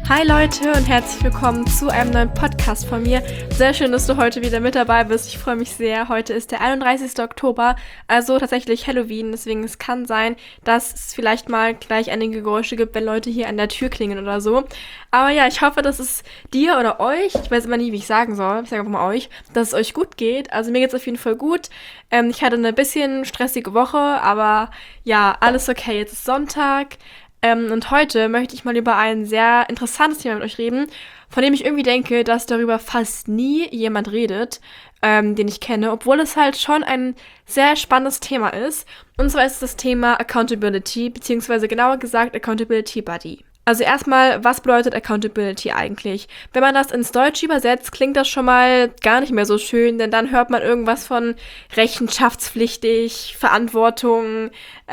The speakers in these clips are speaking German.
Hi Leute und herzlich willkommen zu einem neuen Podcast von mir. Sehr schön, dass du heute wieder mit dabei bist. Ich freue mich sehr. Heute ist der 31. Oktober, also tatsächlich Halloween. Deswegen es kann sein, dass es vielleicht mal gleich einige Geräusche gibt, wenn Leute hier an der Tür klingeln oder so. Aber ja, ich hoffe, dass es dir oder euch, ich weiß immer nie, wie ich sagen soll, ich sage einfach mal euch, dass es euch gut geht. Also mir geht es auf jeden Fall gut. Ich hatte eine bisschen stressige Woche, aber ja, alles okay. Jetzt ist Sonntag. Und heute möchte ich mal über ein sehr interessantes Thema mit euch reden, von dem ich irgendwie denke, dass darüber fast nie jemand redet, den ich kenne, obwohl es halt schon ein sehr spannendes Thema ist. Und zwar ist es das Thema Accountability, beziehungsweise genauer gesagt Accountability Buddy. Also erstmal, was bedeutet Accountability eigentlich? Wenn man das ins Deutsche übersetzt, klingt das schon mal gar nicht mehr so schön, denn dann hört man irgendwas von rechenschaftspflichtig, Verantwortung,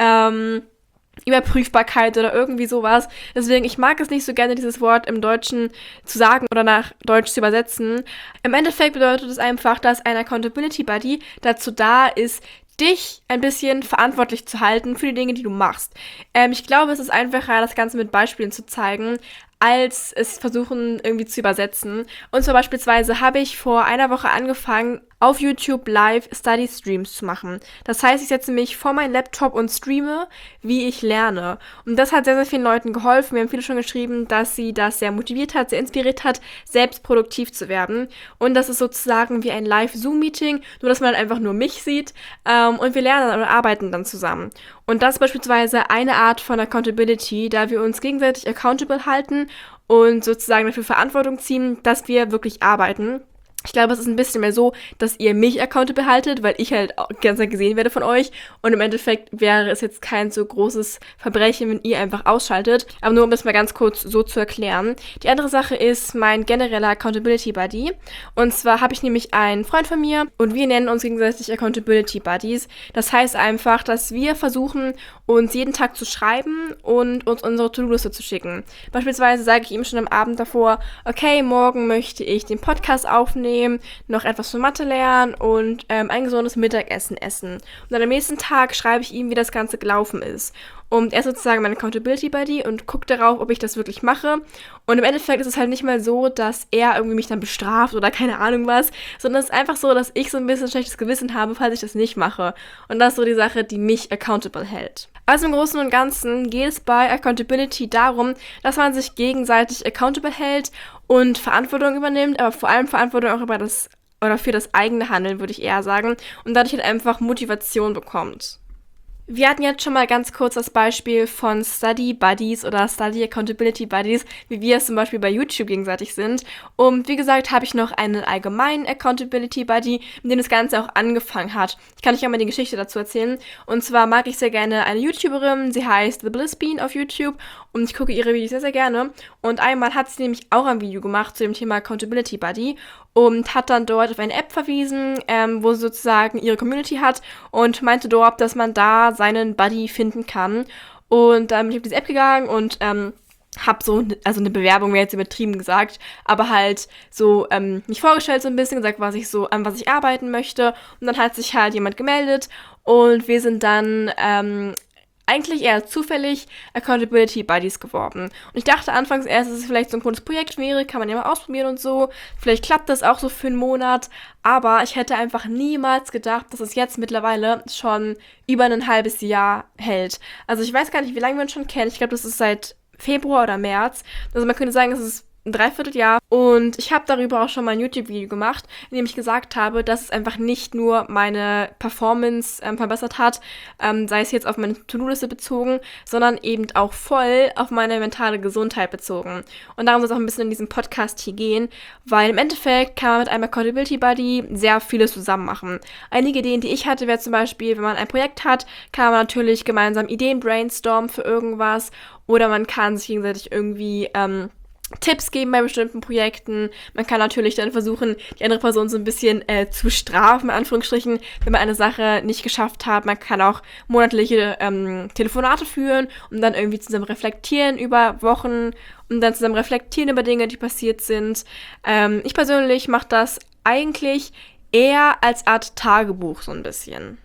Überprüfbarkeit oder irgendwie sowas. Deswegen, ich mag es nicht so gerne, dieses Wort im Deutschen zu sagen oder nach Deutsch zu übersetzen. Im Endeffekt bedeutet es einfach, dass ein Accountability Buddy dazu da ist, dich ein bisschen verantwortlich zu halten für die Dinge, die du machst. Ich glaube, es ist einfacher, das Ganze mit Beispielen zu zeigen, als es versuchen irgendwie zu übersetzen. Und zwar beispielsweise habe ich vor einer Woche angefangen, auf YouTube live Study Streams zu machen. Das heißt, ich setze mich vor meinen Laptop und streame, wie ich lerne. Und das hat sehr, sehr vielen Leuten geholfen. Mir haben viele schon geschrieben, dass sie das sehr motiviert hat, sehr inspiriert hat, selbst produktiv zu werden. Und das ist sozusagen wie ein Live-Zoom-Meeting, nur dass man halt einfach nur mich sieht. Und wir lernen oder arbeiten dann zusammen. Und das ist beispielsweise eine Art von Accountability, da wir uns gegenseitig accountable halten und sozusagen dafür Verantwortung ziehen, dass wir wirklich arbeiten. Ich glaube, es ist ein bisschen mehr so, dass ihr mich accountable haltet, weil ich halt ganz gesehen werde von euch. Und im Endeffekt wäre es jetzt kein so großes Verbrechen, wenn ihr einfach ausschaltet. Aber nur um das mal ganz kurz so zu erklären. Die andere Sache ist mein genereller Accountability Buddy. Und zwar habe ich nämlich einen Freund von mir und wir nennen uns gegenseitig Accountability Buddies. Das heißt einfach, dass wir versuchen, uns jeden Tag zu schreiben und uns unsere To-Do-Liste zu schicken. Beispielsweise sage ich ihm schon am Abend davor, okay, morgen möchte ich den Podcast aufnehmen, noch etwas von Mathe lernen und ein gesundes Mittagessen essen. Und dann am nächsten Tag schreibe ich ihm, wie das Ganze gelaufen ist. Und er ist sozusagen mein Accountability Buddy und guckt darauf, ob ich das wirklich mache. Und im Endeffekt ist es halt nicht mal so, dass er irgendwie mich dann bestraft oder keine Ahnung was, sondern es ist einfach so, dass ich so ein bisschen schlechtes Gewissen habe, falls ich das nicht mache. Und das ist so die Sache, die mich accountable hält. Also im Großen und Ganzen geht es bei Accountability darum, dass man sich gegenseitig accountable hält und Verantwortung übernimmt, aber vor allem Verantwortung auch über das oder für das eigene Handeln, würde ich eher sagen, und dadurch halt einfach Motivation bekommt. Wir hatten jetzt schon mal ganz kurz das Beispiel von Study Buddies oder Study Accountability Buddies, wie wir es zum Beispiel bei YouTube gegenseitig sind. Und wie gesagt, habe ich noch einen allgemeinen Accountability Buddy, mit dem das Ganze auch angefangen hat. Ich kann euch ja mal die Geschichte dazu erzählen. Und zwar mag ich sehr gerne eine YouTuberin, sie heißt The Bliss Bean auf YouTube und ich gucke ihre Videos sehr, sehr gerne. Und einmal hat sie nämlich auch ein Video gemacht zu dem Thema Accountability Buddy und hat dann dort auf eine App verwiesen, wo sie sozusagen ihre Community hat und meinte dort, dass man da seinen Buddy finden kann. Und dann bin ich auf diese App gegangen und habe so, also eine Bewerbung wäre jetzt übertrieben gesagt, aber halt so mich vorgestellt so ein bisschen, gesagt, an was ich arbeiten möchte. Und dann hat sich halt jemand gemeldet und wir sind dann eigentlich eher zufällig Accountability Buddies geworden. Und ich dachte anfangs erst, dass es vielleicht so ein cooles Projekt wäre, kann man ja mal ausprobieren und so. Vielleicht klappt das auch so für einen Monat, aber ich hätte einfach niemals gedacht, dass es jetzt mittlerweile schon über ein halbes Jahr hält. Also ich weiß gar nicht, wie lange wir uns schon kennen. Ich glaube, das ist seit Februar oder März. Also man könnte sagen, es ist ein Dreivierteljahr. Und ich habe darüber auch schon mal ein YouTube-Video gemacht, in dem ich gesagt habe, dass es einfach nicht nur meine Performance verbessert hat, sei es jetzt auf meine To-Do-Liste bezogen, sondern eben auch voll auf meine mentale Gesundheit bezogen. Und darum soll es auch ein bisschen in diesem Podcast hier gehen, weil im Endeffekt kann man mit einem Accountability Buddy sehr vieles zusammen machen. Einige Ideen, die ich hatte, wäre zum Beispiel, wenn man ein Projekt hat, kann man natürlich gemeinsam Ideen brainstormen für irgendwas oder man kann sich gegenseitig irgendwie Tipps geben bei bestimmten Projekten. Man kann natürlich dann versuchen, die andere Person so ein bisschen zu strafen, in Anführungsstrichen, wenn man eine Sache nicht geschafft hat. Man kann auch monatliche Telefonate führen und dann irgendwie zusammen reflektieren über Wochen und dann zusammen reflektieren über Dinge, die passiert sind. Ich persönlich mache das eigentlich eher als Art Tagebuch so ein bisschen.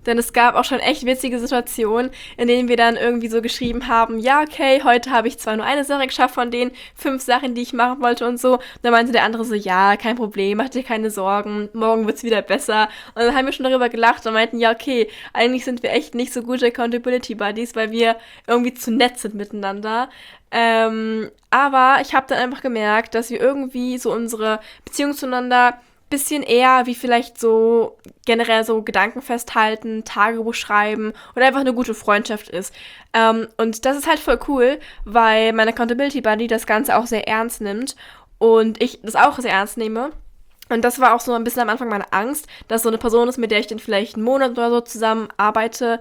Denn es gab auch schon echt witzige Situationen, in denen wir dann irgendwie so geschrieben haben, ja, okay, heute habe ich zwar nur eine Sache geschafft von den 5 Sachen, die ich machen wollte und so. Da meinte der andere so, ja, kein Problem, mach dir keine Sorgen, morgen wird's wieder besser. Und dann haben wir schon darüber gelacht und meinten, ja, okay, eigentlich sind wir echt nicht so gute Accountability Buddies, weil wir irgendwie zu nett sind miteinander. Aber ich habe dann einfach gemerkt, dass wir irgendwie so unsere Beziehung zueinander bisschen eher wie vielleicht so generell so Gedanken festhalten, Tagebuch schreiben oder einfach eine gute Freundschaft ist. Und das ist halt voll cool, weil mein Accountability Buddy das Ganze auch sehr ernst nimmt und ich das auch sehr ernst nehme. Und das war auch so ein bisschen am Anfang meine Angst, dass so eine Person ist, mit der ich dann vielleicht einen Monat oder so zusammen arbeite.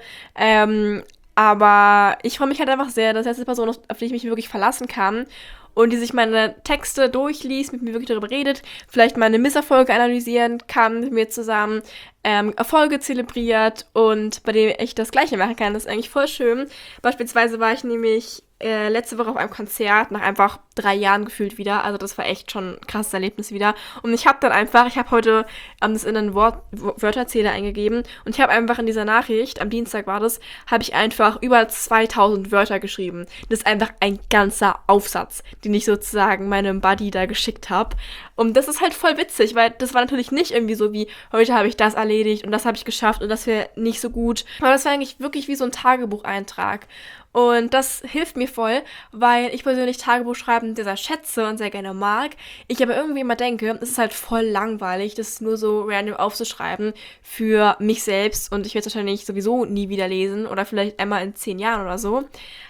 Aber ich freue mich halt einfach sehr, dass jetzt eine Person, auf die ich mich wirklich verlassen kann und die sich meine Texte durchliest, mit mir wirklich darüber redet, vielleicht meine Misserfolge analysieren kann mit mir zusammen, Erfolge zelebriert und bei dem ich das Gleiche machen kann. Das ist eigentlich voll schön. Beispielsweise war ich nämlich letzte Woche auf einem Konzert, nach einfach 3 Jahren gefühlt wieder. Also das war echt schon ein krasses Erlebnis wieder. Und ich habe heute das in einen Wörterzähler eingegeben und ich habe einfach in dieser Nachricht, am Dienstag war das, habe ich einfach über 2000 Wörter geschrieben. Das ist einfach ein ganzer Aufsatz, den ich sozusagen meinem Buddy da geschickt habe. Und das ist halt voll witzig, weil das war natürlich nicht irgendwie so wie, heute habe ich das erledigt und das habe ich geschafft und das wäre nicht so gut. Aber das war eigentlich wirklich wie so ein Tagebucheintrag. Und das hilft mir voll, weil ich persönlich Tagebuch schreiben sehr schätze und sehr gerne mag. Ich aber irgendwie immer denke, es ist halt voll langweilig, das nur so random aufzuschreiben für mich selbst. Und ich werde es wahrscheinlich sowieso nie wieder lesen oder vielleicht einmal in 10 Jahren oder so.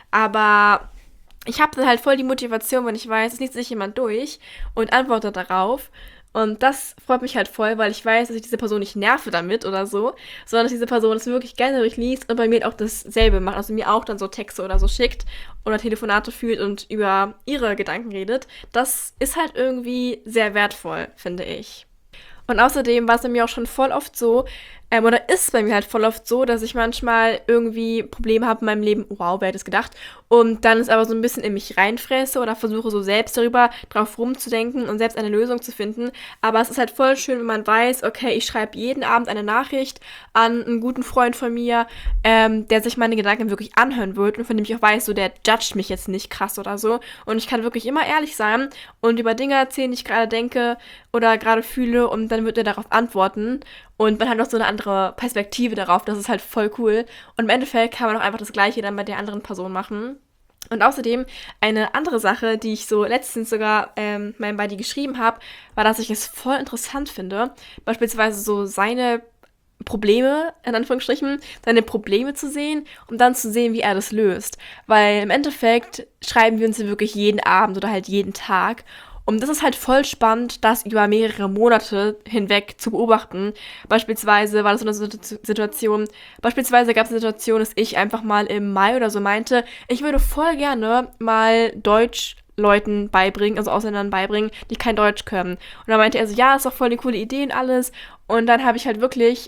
Aber ich habe dann halt voll die Motivation, wenn ich weiß, es liest sich jemand durch und antwortet darauf. Und das freut mich halt voll, weil ich weiß, dass ich diese Person nicht nerve damit oder so, sondern dass diese Person es wirklich gerne durchliest und bei mir auch dasselbe macht. Also mir auch dann so Texte oder so schickt oder Telefonate führt und über ihre Gedanken redet. Das ist halt irgendwie sehr wertvoll, finde ich. Und außerdem war es bei mir auch schon voll oft so, oder ist bei mir halt voll oft so, dass ich manchmal irgendwie Probleme habe in meinem Leben, wow, wer hätte es gedacht, und dann es aber so ein bisschen in mich reinfresse oder versuche so selbst drauf rumzudenken und selbst eine Lösung zu finden. Aber es ist halt voll schön, wenn man weiß, okay, ich schreibe jeden Abend eine Nachricht an einen guten Freund von mir, der sich meine Gedanken wirklich anhören wird und von dem ich auch weiß, so der judgt mich jetzt nicht krass oder so. Und ich kann wirklich immer ehrlich sein und über Dinge erzählen, die ich gerade denke oder gerade fühle und dann wird er darauf antworten. Und man hat noch so eine andere Perspektive darauf. Das ist halt voll cool. Und im Endeffekt kann man auch einfach das Gleiche dann bei der anderen Person machen. Und außerdem eine andere Sache, die ich so letztens sogar meinem Buddy geschrieben habe, war, dass ich es voll interessant finde, beispielsweise so seine Probleme, in Anführungsstrichen, seine Probleme zu sehen und dann zu sehen, wie er das löst. Weil im Endeffekt schreiben wir uns ja wirklich jeden Abend oder halt jeden Tag. Und das ist halt voll spannend, das über mehrere Monate hinweg zu beobachten. Beispielsweise war das so eine Situation, beispielsweise gab es eine Situation, dass ich einfach mal im Mai oder so meinte, ich würde voll gerne mal Deutsch Leuten beibringen, also Ausländern beibringen, die kein Deutsch können. Und dann meinte er so, ja, ist doch voll eine coole Idee und alles. Und dann habe ich halt wirklich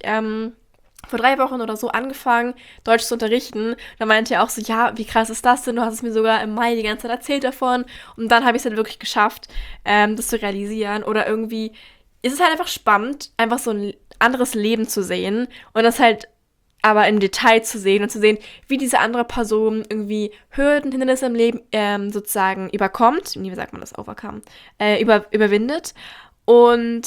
vor 3 Wochen oder so angefangen, Deutsch zu unterrichten. Da meinte er auch so, ja, wie krass ist das denn? Du hast es mir sogar im Mai die ganze Zeit erzählt davon. Und dann habe ich es halt wirklich geschafft, das zu realisieren. Oder irgendwie ist es halt einfach spannend, einfach so ein anderes Leben zu sehen und das halt aber im Detail zu sehen und zu sehen, wie diese andere Person irgendwie Hürden, Hindernisse im Leben sozusagen überkommt. Wie sagt man das? Overcome. Überwindet. Und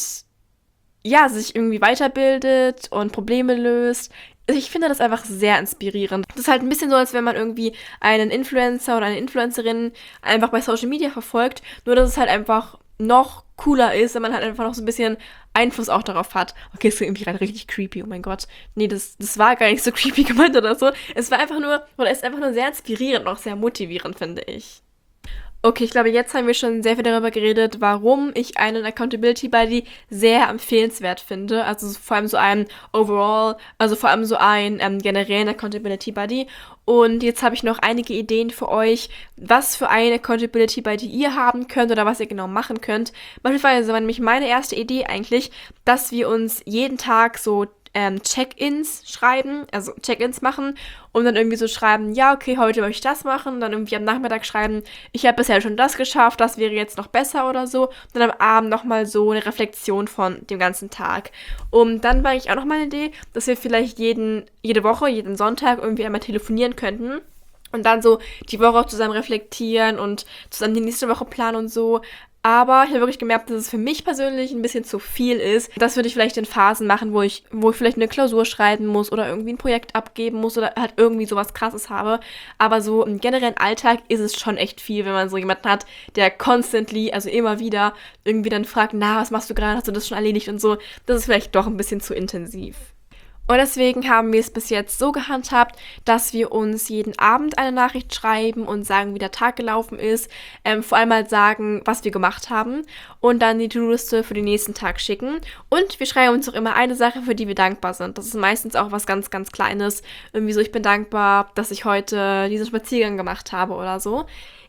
ja, sich irgendwie weiterbildet und Probleme löst. Ich finde das einfach sehr inspirierend. Das ist halt ein bisschen so, als wenn man irgendwie einen Influencer oder eine Influencerin einfach bei Social Media verfolgt, nur dass es halt einfach noch cooler ist, wenn man halt einfach noch so ein bisschen Einfluss auch darauf hat. Okay, ist irgendwie gerade richtig creepy, oh mein Gott. Nee, das war gar nicht so creepy gemeint oder so. Es war einfach nur, oder ist einfach nur sehr inspirierend und auch sehr motivierend, finde ich. Okay, ich glaube, jetzt haben wir schon sehr viel darüber geredet, warum ich einen Accountability Buddy sehr empfehlenswert finde. Also vor allem so einen overall, also vor allem so einen generellen Accountability Buddy. Und jetzt habe ich noch einige Ideen für euch, was für eine Accountability Buddy ihr haben könnt oder was ihr genau machen könnt. Beispielsweise war nämlich meine erste Idee eigentlich, dass wir uns jeden Tag so Check-ins schreiben, also Check-ins machen und dann irgendwie so schreiben, ja, okay, heute möchte ich das machen, dann irgendwie am Nachmittag schreiben, ich habe bisher schon das geschafft, das wäre jetzt noch besser oder so, und dann am Abend nochmal so eine Reflexion von dem ganzen Tag. Und dann war ich auch noch mal eine Idee, dass wir vielleicht jede Woche, jeden Sonntag irgendwie einmal telefonieren könnten. Und dann so die Woche auch zusammen reflektieren und zusammen die nächste Woche planen und so. Aber ich habe wirklich gemerkt, dass es für mich persönlich ein bisschen zu viel ist. Das würde ich vielleicht in Phasen machen, wo ich vielleicht eine Klausur schreiben muss oder irgendwie ein Projekt abgeben muss oder halt irgendwie sowas Krasses habe. Aber so im generellen Alltag ist es schon echt viel, wenn man so jemanden hat, der constantly, also immer wieder, irgendwie dann fragt, na, was machst du gerade, hast du das schon erledigt und so. Das ist vielleicht doch ein bisschen zu intensiv. Und deswegen haben wir es bis jetzt so gehandhabt, dass wir uns jeden Abend eine Nachricht schreiben und sagen, wie der Tag gelaufen ist. Vor allem halt sagen, was wir gemacht haben und dann die To-Do-Liste für den nächsten Tag schicken. Und wir schreiben uns auch immer eine Sache, für die wir dankbar sind. Das ist meistens auch was ganz, ganz Kleines. Irgendwie so, ich bin dankbar, dass ich heute diesen Spaziergang gemacht habe oder so.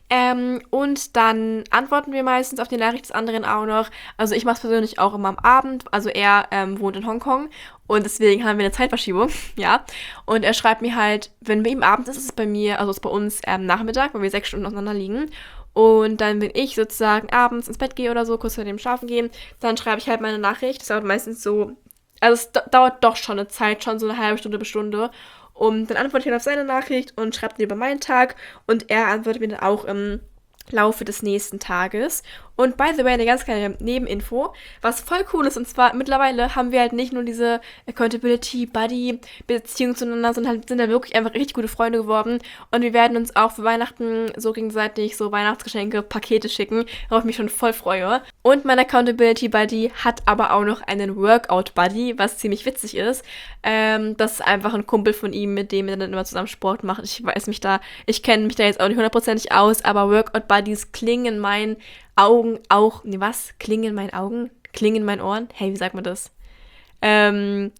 Und dann antworten wir meistens auf die Nachricht des anderen auch noch. Also ich mache es persönlich auch immer am Abend. Also er wohnt in Hongkong und deswegen haben wir eine Zeitverschiebung, ja. Und er schreibt mir halt, wenn bei ihm Abend ist, ist es bei mir, also ist bei uns Nachmittag, weil wir 6 Stunden auseinander liegen. Und dann, wenn ich sozusagen abends ins Bett gehe oder so, kurz vor dem Schlafen gehen, dann schreibe ich halt meine Nachricht. Das dauert meistens so, also es dauert doch schon eine Zeit, schon so eine halbe Stunde bis Stunde. Und dann antworte ich dann auf seine Nachricht und schreibe dir über meinen Tag. Und er antwortet mir dann auch im Laufe des nächsten Tages. Und by the way, eine ganz kleine Nebeninfo, was voll cool ist, und zwar mittlerweile haben wir halt nicht nur diese Accountability-Buddy-Beziehung zueinander, sondern sind da wirklich einfach richtig gute Freunde geworden. Und wir werden uns auch für Weihnachten so gegenseitig so Weihnachtsgeschenke, Pakete schicken, worauf ich mich schon voll freue. Und mein Accountability-Buddy hat aber auch noch einen Workout-Buddy, was ziemlich witzig ist. Das ist einfach ein Kumpel von ihm, mit dem er dann immer zusammen Sport macht. Ich kenne mich da jetzt auch nicht hundertprozentig aus, aber Workout-Buddies klingen in meinen Augen auch, nee, was? Klingen in meinen Augen? Klingen in meinen Ohren? Hey, wie sagt man das? Finde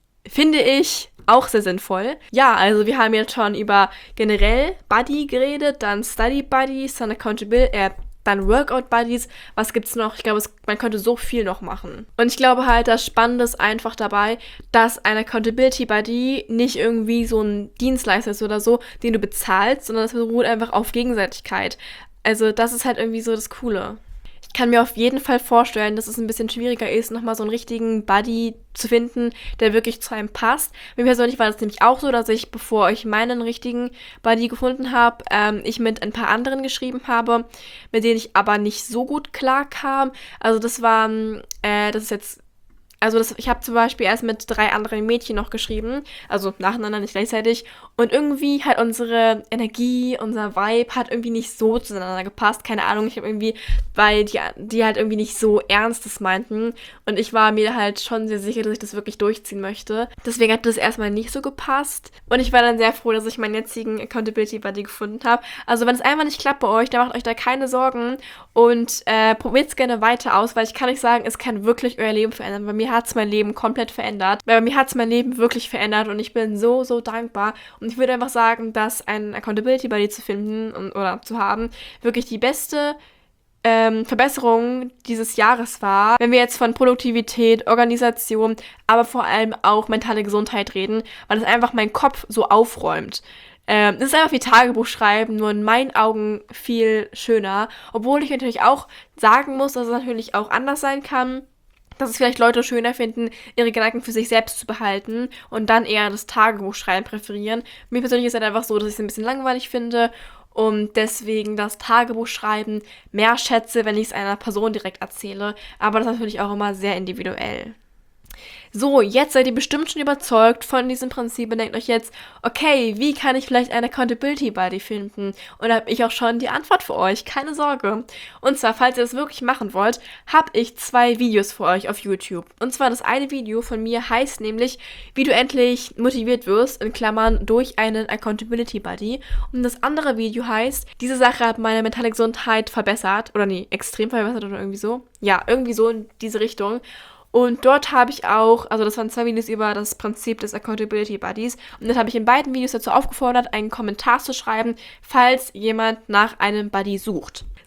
ich auch sehr sinnvoll. Ja, also wir haben jetzt schon über generell Buddy geredet, dann Study Buddies, dann dann Workout Buddies. Was gibt's noch? Ich glaube, man könnte so viel noch machen. Und ich glaube halt, das Spannende ist einfach dabei, dass ein Accountability Buddy nicht irgendwie so ein Dienstleister ist oder so, den du bezahlst, sondern es beruht einfach auf Gegenseitigkeit. Also das ist halt irgendwie so das Coole. Ich kann mir auf jeden Fall vorstellen, dass es ein bisschen schwieriger ist, nochmal so einen richtigen Buddy zu finden, der wirklich zu einem passt. Mir persönlich war das nämlich auch so, dass ich, bevor ich meinen richtigen Buddy gefunden habe, ich mit ein paar anderen geschrieben habe, mit denen ich aber nicht so gut klarkam. Also das ist jetzt... ich habe zum Beispiel erst mit 3 anderen Mädchen noch geschrieben, also nacheinander, nicht gleichzeitig. Und irgendwie hat unsere Energie, unser Vibe hat irgendwie nicht so zueinander gepasst. Keine Ahnung, weil die halt irgendwie nicht so Ernstes meinten. Und ich war mir halt schon sehr sicher, dass ich das wirklich durchziehen möchte. Deswegen hat das erstmal nicht so gepasst. Und ich war dann sehr froh, dass ich meinen jetzigen Accountability Buddy gefunden habe. Also wenn es einfach nicht klappt bei euch, dann macht euch da keine Sorgen. Und probiert es gerne weiter aus, weil ich kann euch sagen, es kann wirklich euer Leben verändern. Bei mir hat es mein Leben komplett verändert. Bei mir hat es mein Leben wirklich verändert und ich bin so, so dankbar. Und ich würde einfach sagen, dass ein Accountability Buddy zu finden oder zu haben wirklich die beste Verbesserung dieses Jahres war, wenn wir jetzt von Produktivität, Organisation, aber vor allem auch mentale Gesundheit reden, weil es einfach meinen Kopf so aufräumt. Es ist einfach wie Tagebuch schreiben, nur in meinen Augen viel schöner. Obwohl ich natürlich auch sagen muss, dass es natürlich auch anders sein kann, dass es vielleicht Leute schöner finden, ihre Gedanken für sich selbst zu behalten und dann eher das Tagebuchschreiben präferieren. Mir persönlich ist es halt einfach so, dass ich es ein bisschen langweilig finde und deswegen das Tagebuchschreiben mehr schätze, wenn ich es einer Person direkt erzähle. Aber das ist natürlich auch immer sehr individuell. So, jetzt seid ihr bestimmt schon überzeugt von diesem Prinzip und denkt euch jetzt, okay, wie kann ich vielleicht einen Accountability Buddy finden? Und da habe ich auch schon die Antwort für euch, keine Sorge. Und zwar, falls ihr das wirklich machen wollt, habe ich 2 Videos für euch auf YouTube. Und zwar das eine Video von mir heißt nämlich, wie du endlich motiviert wirst, in Klammern, durch einen Accountability Buddy. Und das andere Video heißt, diese Sache hat meine mentale Gesundheit verbessert. Oder nee, extrem verbessert oder irgendwie so. Ja, irgendwie so in diese Richtung. Und dort habe ich auch, also das waren 2 Videos über das Prinzip des Accountability Buddies. Und dann habe ich in beiden Videos dazu aufgefordert, einen Kommentar zu schreiben, falls jemand nach einem Buddy sucht.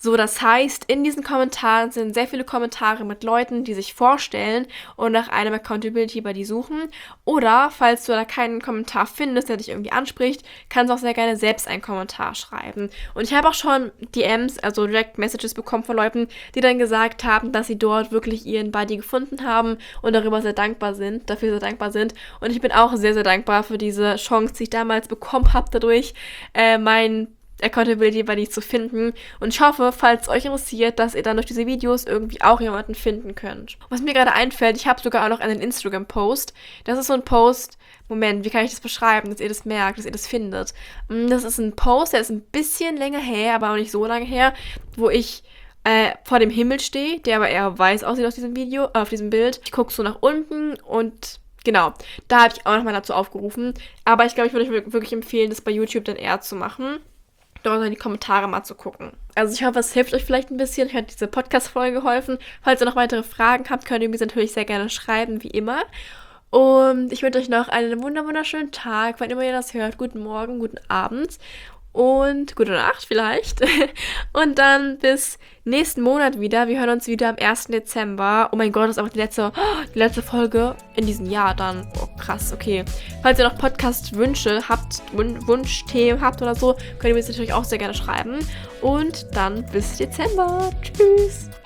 So, das heißt, in diesen Kommentaren sind sehr viele Kommentare mit Leuten, die sich vorstellen und nach einem Accountability Buddy suchen. Oder, falls du da keinen Kommentar findest, der dich irgendwie anspricht, kannst du auch sehr gerne selbst einen Kommentar schreiben. Und ich habe auch schon DMs, also Direct Messages bekommen von Leuten, die dann gesagt haben, dass sie dort wirklich ihren Buddy gefunden haben und dafür sehr dankbar sind. Und ich bin auch sehr, sehr dankbar für diese Chance, die ich damals bekommen habe, dadurch mein Accountability Buddy zu finden. Und ich hoffe, falls es euch interessiert, dass ihr dann durch diese Videos irgendwie auch jemanden finden könnt. Was mir gerade einfällt, ich habe sogar auch noch einen Instagram-Post. Das ist so ein Post, Moment, wie kann ich das beschreiben, dass ihr das merkt, dass ihr das findet? Das ist ein Post, der ist ein bisschen länger her, aber auch nicht so lange her, wo ich vor dem Himmel stehe, der aber eher weiß aussieht auf diesem Video, auf diesem Bild. Ich gucke so nach unten und genau, da habe ich auch nochmal dazu aufgerufen. Aber ich glaube, ich würde euch wirklich empfehlen, das bei YouTube dann eher zu machen. Dort in die Kommentare mal zu gucken. Also ich hoffe, es hilft euch vielleicht ein bisschen. Ich hat diese Podcast-Folge geholfen. Falls ihr noch weitere Fragen habt, könnt ihr mir natürlich sehr gerne schreiben, wie immer. Und ich wünsche euch noch einen wunderschönen Tag, wann immer ihr das hört. Guten Morgen, guten Abend und gute Nacht vielleicht. Und dann bis nächsten Monat wieder. Wir hören uns wieder am 1. Dezember. Oh mein Gott, das ist einfach die letzte Folge in diesem Jahr dann. Oh krass, okay. Falls ihr noch Podcast-Wünsche habt, Wunschthemen habt oder so, könnt ihr mir das natürlich auch sehr gerne schreiben. Und dann bis Dezember. Tschüss.